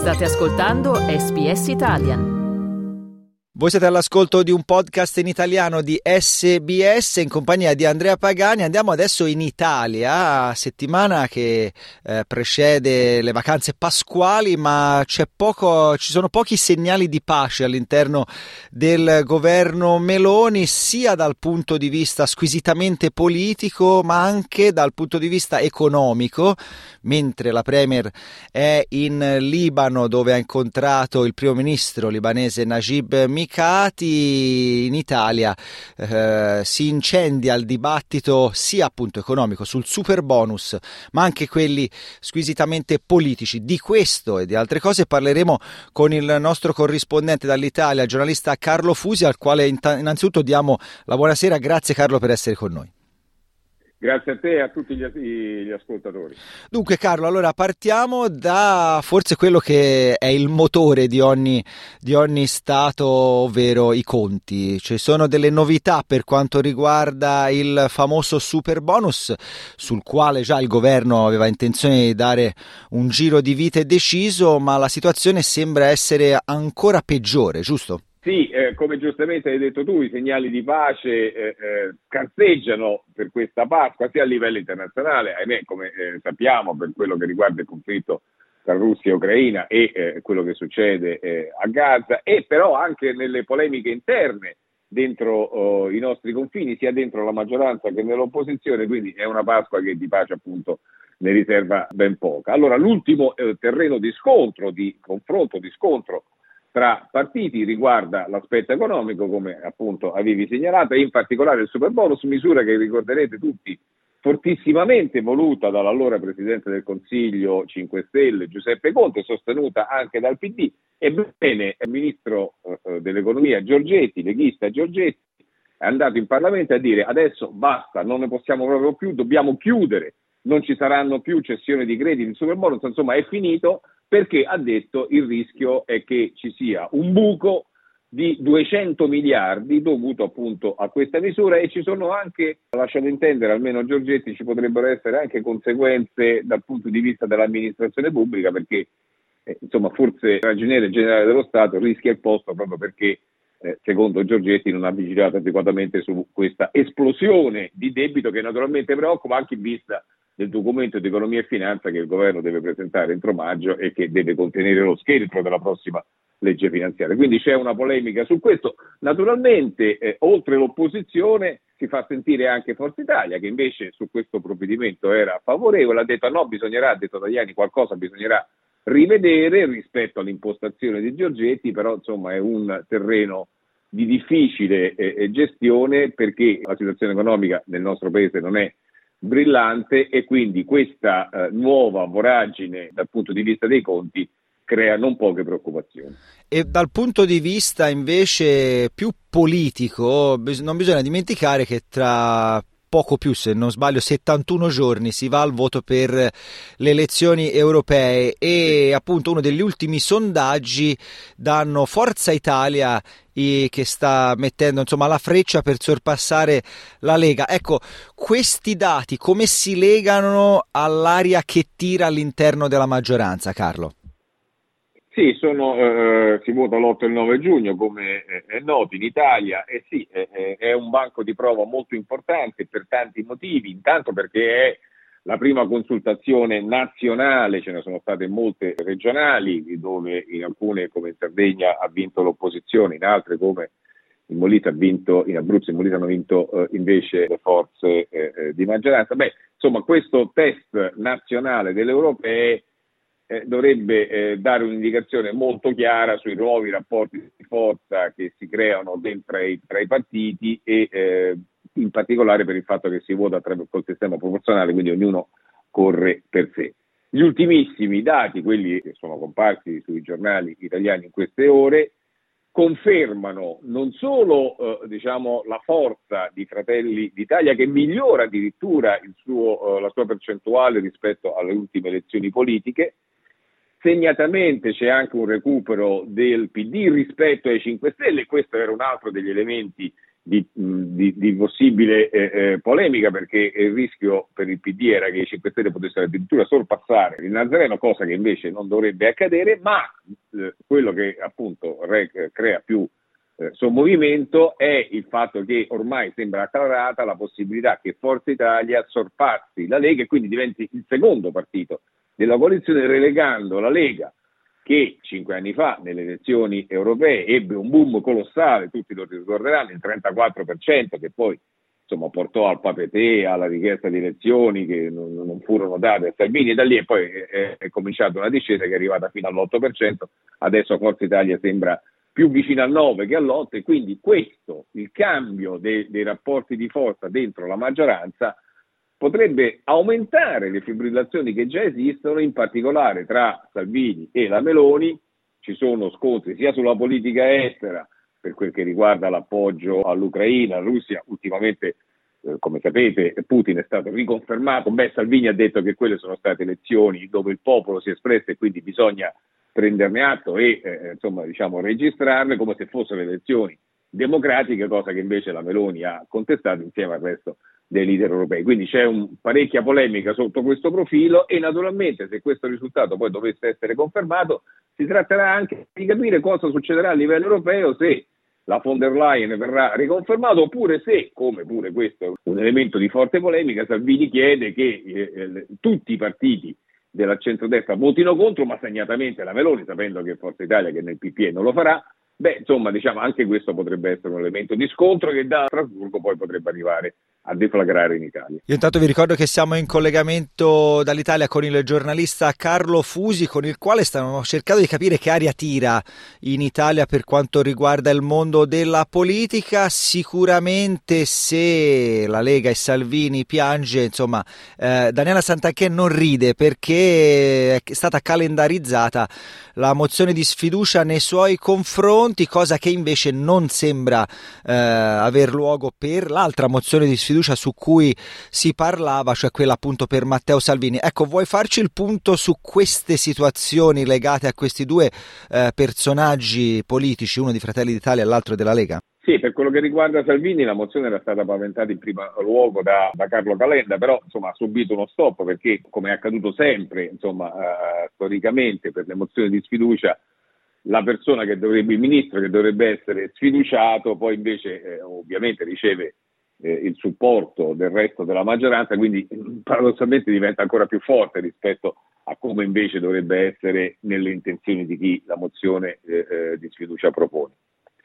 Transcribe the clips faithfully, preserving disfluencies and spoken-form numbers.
State ascoltando S B S Italian. Voi siete all'ascolto di un podcast in italiano di S B S in compagnia di Andrea Pagani. Andiamo adesso in Italia, settimana che eh, precede le vacanze pasquali, ma c'è poco, ci sono pochi segnali di pace all'interno del governo Meloni, sia dal punto di vista squisitamente politico, ma anche dal punto di vista economico. Mentre la Premier è in Libano, dove ha incontrato il primo ministro libanese Najib Mikati, in Italia eh, si incendia il dibattito sia appunto economico sul super bonus, ma anche quelli squisitamente politici. Di questo e di altre cose parleremo con il nostro corrispondente dall'Italia, il giornalista Carlo Fusi, al quale innanzitutto diamo la buonasera. Grazie Carlo per essere con noi. Grazie a te e a tutti gli, gli ascoltatori. Dunque Carlo, allora partiamo da forse quello che è il motore di ogni, di ogni Stato, ovvero i conti. Ci sono delle novità per quanto riguarda il famoso super bonus, sul quale già il governo aveva intenzione di dare un giro di vite deciso, ma la situazione sembra essere ancora peggiore, giusto? Sì, eh, come giustamente hai detto tu, i segnali di pace eh, eh, scarseggiano per questa Pasqua, sia a livello internazionale, ahimè, come eh, sappiamo, per quello che riguarda il conflitto tra Russia e Ucraina e eh, quello che succede eh, a Gaza, e però anche nelle polemiche interne dentro oh, i nostri confini, sia dentro la maggioranza che nell'opposizione, quindi è una Pasqua che di pace appunto ne riserva ben poca. Allora, l'ultimo eh, terreno di scontro, di confronto, di scontro tra partiti riguarda l'aspetto economico, come appunto avevi segnalato, e in particolare il super bonus, misura che ricorderete tutti fortissimamente voluta dall'allora Presidente del Consiglio cinque Stelle Giuseppe Conte, sostenuta anche dal P D. Ebbene, il Ministro eh, dell'Economia Giorgetti, leghista Giorgetti, è andato in Parlamento a dire: adesso basta, non ne possiamo proprio più, dobbiamo chiudere, non ci saranno più cessioni di crediti, il super bonus, insomma è finito, perché ha detto il rischio è che ci sia un buco di duecento miliardi dovuto appunto a questa misura, e ci sono anche, lasciate intendere, almeno Giorgetti, ci potrebbero essere anche conseguenze dal punto di vista dell'amministrazione pubblica, perché eh, insomma forse il ragioniere generale dello Stato rischia il posto proprio perché eh, secondo Giorgetti non ha vigilato adeguatamente su questa esplosione di debito, che naturalmente preoccupa anche in vista del documento di economia e finanza che il governo deve presentare entro maggio e che deve contenere lo scheletro della prossima legge finanziaria. Quindi c'è una polemica su questo. Naturalmente, eh, oltre l'opposizione, si fa sentire anche Forza Italia, che invece su questo provvedimento era favorevole, ha detto no, bisognerà, ha detto Tajani, qualcosa bisognerà rivedere rispetto all'impostazione di Giorgetti, però insomma è un terreno di difficile eh, gestione, perché la situazione economica nel nostro paese non è brillante, e quindi questa eh, nuova voragine dal punto di vista dei conti crea non poche preoccupazioni. E dal punto di vista invece più politico, non bisogna dimenticare che tra poco più, se non sbaglio, settantuno giorni si va al voto per le elezioni europee, e appunto uno degli ultimi sondaggi danno Forza Italia che sta mettendo insomma la freccia per sorpassare la Lega. Ecco, questi dati come si legano all'aria che tira all'interno della maggioranza, Carlo? Sì, sono, eh, si vota l'otto e il nove giugno, come eh, è noto in Italia, e sì, eh, è un banco di prova molto importante per tanti motivi. Intanto perché è la prima consultazione nazionale, ce ne sono state molte regionali, dove in alcune, come in Sardegna, ha vinto l'opposizione, in altre, come in Molise, ha vinto, in Abruzzo e in Molise hanno vinto eh, invece le forze eh, di maggioranza. Beh, insomma, questo test nazionale delle europee Eh, dovrebbe eh, dare un'indicazione molto chiara sui nuovi rapporti di forza che si creano dentro i, tra i partiti, e eh, in particolare per il fatto che si vota tra, col sistema proporzionale, quindi ognuno corre per sé. Gli ultimissimi dati, quelli che sono comparsi sui giornali italiani in queste ore, confermano non solo eh, diciamo, la forza di Fratelli d'Italia, che migliora addirittura il suo, eh, la sua percentuale rispetto alle ultime elezioni politiche. Segnatamente c'è anche un recupero del P D rispetto ai cinque Stelle, questo era un altro degli elementi di, di, di possibile eh, eh, polemica, perché il rischio per il P D era che i cinque Stelle potessero addirittura sorpassare il Nazareno, cosa che invece non dovrebbe accadere, ma eh, quello che appunto re, crea più eh, sommovimento è il fatto che ormai sembra acclarata la possibilità che Forza Italia sorpassi la Lega e quindi diventi il secondo partito della coalizione, relegando la Lega, che cinque anni fa nelle elezioni europee ebbe un boom colossale, tutti lo ricorderanno, il trentaquattro per cento, che poi insomma portò al papetè, alla richiesta di elezioni che non, non furono date a Salvini, e da lì poi è, è cominciata una discesa che è arrivata fino all'otto per cento, adesso Forza Italia sembra più vicina al nove che all'otto per cento, e quindi questo, il cambio dei, dei rapporti di forza dentro la maggioranza, potrebbe aumentare le fibrillazioni che già esistono, in particolare tra Salvini e la Meloni. Ci sono scontri sia sulla politica estera, per quel che riguarda l'appoggio all'Ucraina, alla Russia. Ultimamente, eh, come sapete, Putin è stato riconfermato. Beh, Salvini ha detto che quelle sono state elezioni dove il popolo si è espresso e quindi bisogna prenderne atto e eh, insomma, diciamo, registrarle come se fossero elezioni democratiche, cosa che invece la Meloni ha contestato insieme al resto dei leader europei. Quindi c'è un, parecchia polemica sotto questo profilo, e naturalmente, se questo risultato poi dovesse essere confermato, si tratterà anche di capire cosa succederà a livello europeo, se la von der Leyen verrà riconfermato, oppure se, come pure questo è un elemento di forte polemica, Salvini chiede che eh, eh, tutti i partiti della centrodestra votino contro, ma segnatamente la Meloni, sapendo che Forza Italia, che nel P P E non lo farà. Beh, insomma, diciamo, anche questo potrebbe essere un elemento di scontro che da Strasburgo poi potrebbe arrivare a deflagrare in Italia. Io intanto vi ricordo che siamo in collegamento dall'Italia con il giornalista Carlo Fusi, con il quale stiamo cercando di capire che aria tira in Italia per quanto riguarda il mondo della politica. Sicuramente, se la Lega e Salvini piange, insomma, eh, Daniela Santanchè non ride, perché è stata calendarizzata la mozione di sfiducia nei suoi confronti, cosa che invece non sembra eh, aver luogo per l'altra mozione di sfiducia su cui si parlava, cioè quella appunto per Matteo Salvini. Ecco, vuoi farci il punto su queste situazioni legate a questi due eh, personaggi politici, uno di Fratelli d'Italia e l'altro della Lega? Sì, per quello che riguarda Salvini, la mozione era stata paventata in primo luogo da, da Carlo Calenda, però insomma ha subito uno stop, perché, come è accaduto sempre, insomma, uh, storicamente per le mozioni di sfiducia, la persona che dovrebbe, il ministro che dovrebbe essere sfiduciato, poi invece eh, ovviamente riceve eh, il supporto del resto della maggioranza, quindi paradossalmente diventa ancora più forte rispetto a come invece dovrebbe essere nelle intenzioni di chi la mozione eh, eh, di sfiducia propone.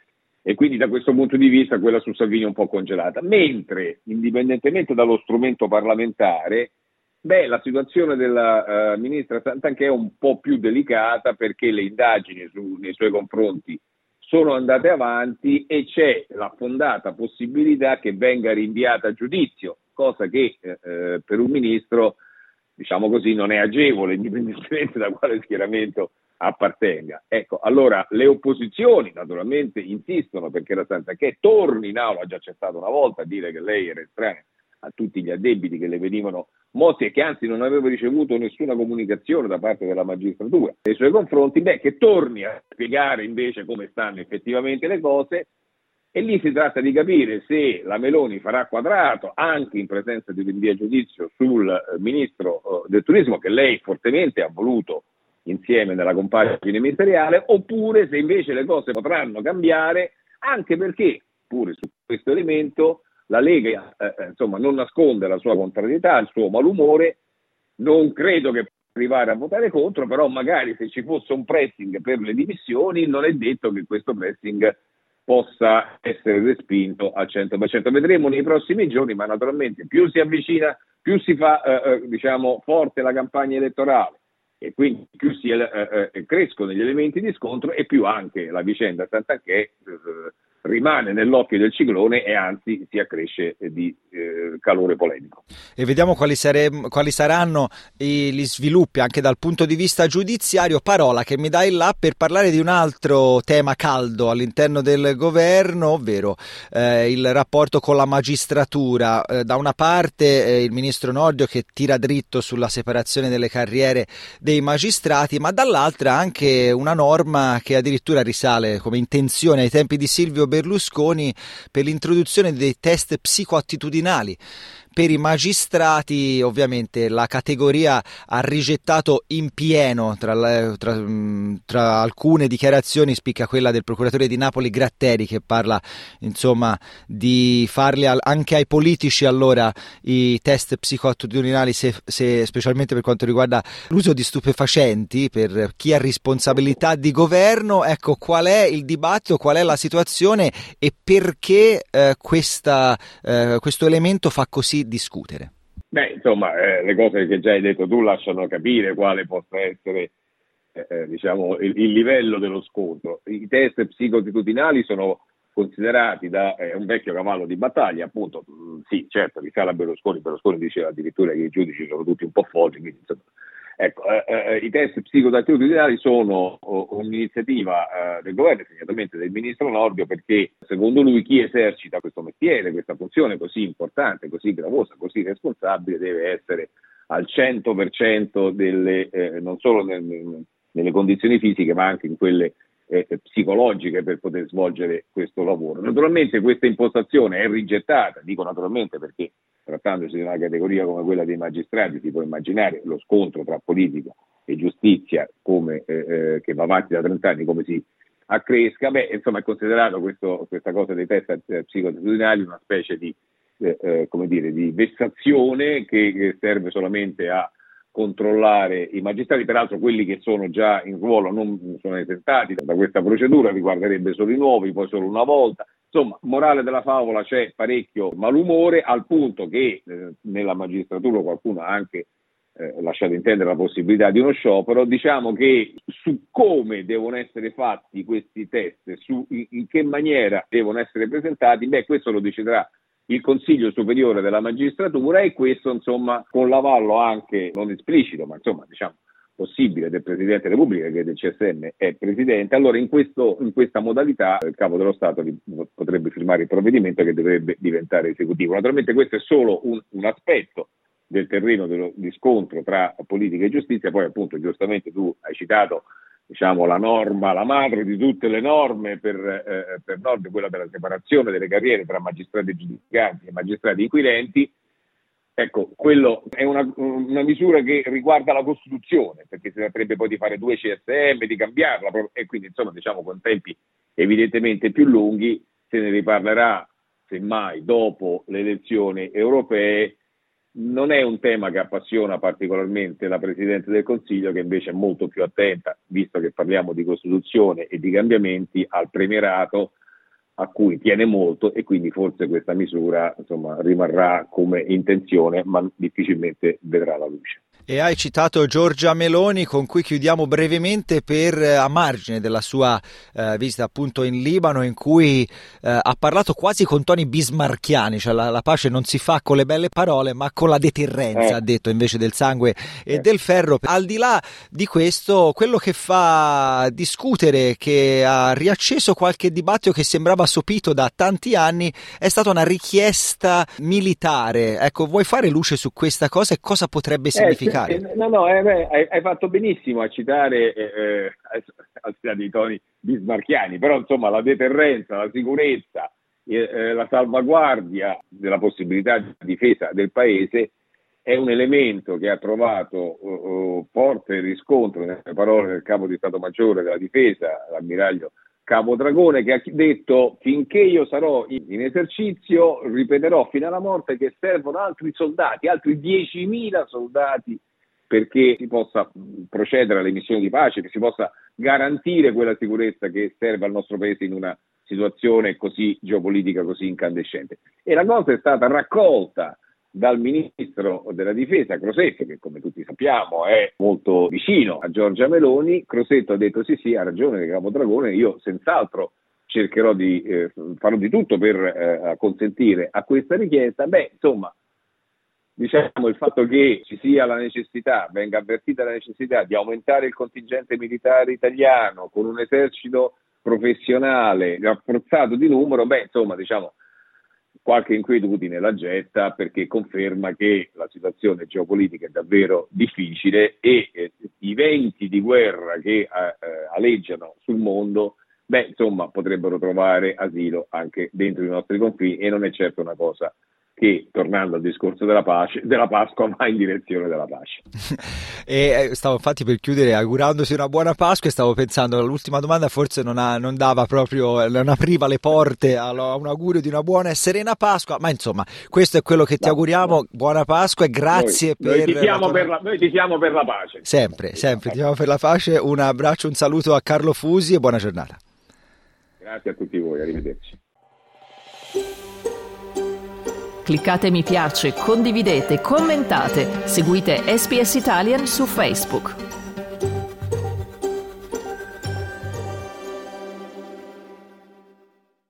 E quindi da questo punto di vista quella su Salvini è un po' congelata, mentre indipendentemente dallo strumento parlamentare, beh, la situazione della uh, ministra Santanchè è un po' più delicata, perché le indagini su, nei suoi confronti sono andate avanti e c'è la fondata possibilità che venga rinviata a giudizio, cosa che eh, per un ministro, diciamo così, non è agevole, indipendentemente da quale schieramento appartenga. Ecco, allora le opposizioni naturalmente insistono perché la Santanchè torni in aula, ha già accettato una volta a dire che lei era estranea a tutti gli addebiti che le venivano mossi e che anzi non aveva ricevuto nessuna comunicazione da parte della magistratura nei suoi confronti. Beh, che torni a spiegare invece come stanno effettivamente le cose, e lì si tratta di capire se la Meloni farà quadrato anche in presenza di rinvio a giudizio sul eh, ministro eh, del turismo, che lei fortemente ha voluto insieme nella compagine ministeriale, oppure se invece le cose potranno cambiare, anche perché pure su questo elemento la Lega eh, insomma non nasconde la sua contrarietà, il suo malumore. Non credo che arrivare a votare contro, però magari se ci fosse un pressing per le dimissioni non è detto che questo pressing possa essere respinto al cento per cento. Vedremo nei prossimi giorni, ma naturalmente più si avvicina, più si fa eh, diciamo forte la campagna elettorale, e quindi più si eh, eh, crescono gli elementi di scontro, e più anche la vicenda Santanchè eh, rimane nell'occhio del ciclone e anzi si accresce di eh, calore polemico. E vediamo quali, sare- quali saranno i, gli sviluppi anche dal punto di vista giudiziario. Parola che mi dai là per parlare di un altro tema caldo all'interno del governo, ovvero eh, il rapporto con la magistratura. Eh, da una parte eh, il ministro Nordio che tira dritto sulla separazione delle carriere dei magistrati, ma dall'altra anche una norma che addirittura risale come intenzione ai tempi di Silvio Berlusconi, Berlusconi per l'introduzione dei test psicoattitudinali per i magistrati. Ovviamente la categoria ha rigettato in pieno, tra, le, tra, tra alcune dichiarazioni spicca quella del procuratore di Napoli Gratteri, che parla insomma di farli al, anche ai politici allora i test psicoattitudinali, se, se, specialmente per quanto riguarda l'uso di stupefacenti per chi ha responsabilità di governo. Ecco, qual è il dibattito, qual è la situazione e perché eh, questa, eh, questo elemento fa così discutere? Beh, insomma, eh, le cose che già hai detto tu lasciano capire quale possa essere eh, diciamo il, il livello dello scontro. I test psicoattitudinali sono considerati da eh, un vecchio cavallo di battaglia, appunto. Mh, sì, certo, risale a Berlusconi. Berlusconi diceva addirittura che i giudici sono tutti un po' folli, quindi insomma. Ecco, eh, eh, i test psicoattitudinali sono oh, un'iniziativa eh, del governo, segnatamente del ministro Nordio, perché secondo lui chi esercita questo mestiere, questa funzione così importante, così gravosa, così responsabile, deve essere al cento per cento delle, eh, non solo nel, nelle condizioni fisiche, ma anche in quelle eh, psicologiche per poter svolgere questo lavoro. Naturalmente questa impostazione è rigettata, dico naturalmente perché trattandosi di una categoria come quella dei magistrati si può immaginare lo scontro tra politica e giustizia come, eh, eh, che va avanti da trent'anni, come si accresca. Beh, insomma, è considerato questo, questa cosa dei test psicoattitudinali una specie di, eh, eh, come dire, di vessazione che, che serve solamente a controllare i magistrati. Peraltro quelli che sono già in ruolo non sono esentati da questa procedura, riguarderebbe solo i nuovi, poi solo una volta. Insomma, morale della favola, c'è parecchio malumore, al punto che eh, nella magistratura qualcuno ha anche eh, lasciato intendere la possibilità di uno sciopero. Diciamo che su come devono essere fatti questi test, su in, in che maniera devono essere presentati, beh, questo lo deciderà il Consiglio Superiore della Magistratura, e questo insomma con l'avallo anche non esplicito, ma insomma diciamo possibile del Presidente della Repubblica, che del C S M è Presidente. Allora in, questo, in questa modalità il Capo dello Stato potrebbe firmare il provvedimento che dovrebbe diventare esecutivo. Naturalmente questo è solo un, un aspetto del terreno dello, di scontro tra politica e giustizia. Poi appunto giustamente tu hai citato diciamo la norma, la madre di tutte le norme per, eh, per Nordio, quella della separazione delle carriere tra magistrati giudicanti e magistrati inquirenti. Ecco, quello è una, una misura che riguarda la Costituzione, perché si tratterebbe poi di fare due C S M, di cambiarla, e quindi insomma diciamo con tempi evidentemente più lunghi. Se ne riparlerà semmai dopo le elezioni europee. Non è un tema che appassiona particolarmente la Presidente del Consiglio, che invece è molto più attenta, visto che parliamo di Costituzione e di cambiamenti, al premierato, a cui tiene molto, e quindi forse questa misura insomma rimarrà come intenzione, ma difficilmente vedrà la luce. E hai citato Giorgia Meloni, con cui chiudiamo brevemente, per a margine della sua eh, visita appunto in Libano, in cui eh, ha parlato quasi con toni bismarchiani, cioè la, la pace non si fa con le belle parole ma con la deterrenza, eh. ha detto, invece del sangue e eh. del ferro. Al di là di questo, quello che fa discutere, che ha riacceso qualche dibattito che sembrava sopito da tanti anni, è stata una richiesta militare. Ecco, vuoi fare luce su questa cosa e cosa potrebbe significare? Eh, No, no, eh, beh, hai, hai fatto benissimo a citare eh, al di là dei toni bismarchiani, però insomma la deterrenza, la sicurezza, eh, la salvaguardia della possibilità di difesa del paese è un elemento che ha trovato uh, forte riscontro nelle parole del Capo di Stato Maggiore della Difesa, l'ammiraglio Capo Dragone, che ha detto: finché io sarò in, in esercizio ripeterò fino alla morte che servono altri soldati, altri diecimila soldati, perché si possa procedere alle missioni di pace, che si possa garantire quella sicurezza che serve al nostro paese in una situazione così geopolitica, così incandescente. E la cosa è stata raccolta dal ministro della difesa Crosetto, che come tutti sappiamo è molto vicino a Giorgia Meloni. Crosetto ha detto: sì sì, ha ragione il Capo Dragone, io senz'altro cercherò di eh, farò di tutto per eh, consentire a questa richiesta. Beh, insomma, diciamo il fatto che ci sia la necessità, venga avvertita la necessità di aumentare il contingente militare italiano con un esercito professionale rafforzato di numero, beh, insomma, diciamo, qualche inquietudine la getta, perché conferma che la situazione geopolitica è davvero difficile e eh, i venti di guerra che eh, aleggiano sul mondo beh, insomma, potrebbero trovare asilo anche dentro i nostri confini, e non è certo una cosa che, tornando al discorso della pace, della Pasqua, va in direzione della pace. E stavo infatti per chiudere augurandosi una buona Pasqua, e stavo pensando l'ultima domanda forse non, ha, non dava proprio, non apriva le porte a un augurio di una buona e serena Pasqua, ma insomma questo è quello che ti no, auguriamo, no. Buona Pasqua e grazie noi, per... Noi tifiamo, la... per la, noi tifiamo per la pace. Sempre, sempre, tifiamo per la pace. Un abbraccio, un saluto a Carlo Fusi e buona giornata. Grazie a tutti voi, arrivederci. Cliccate mi piace, condividete, commentate, seguite S B S Italian su Facebook.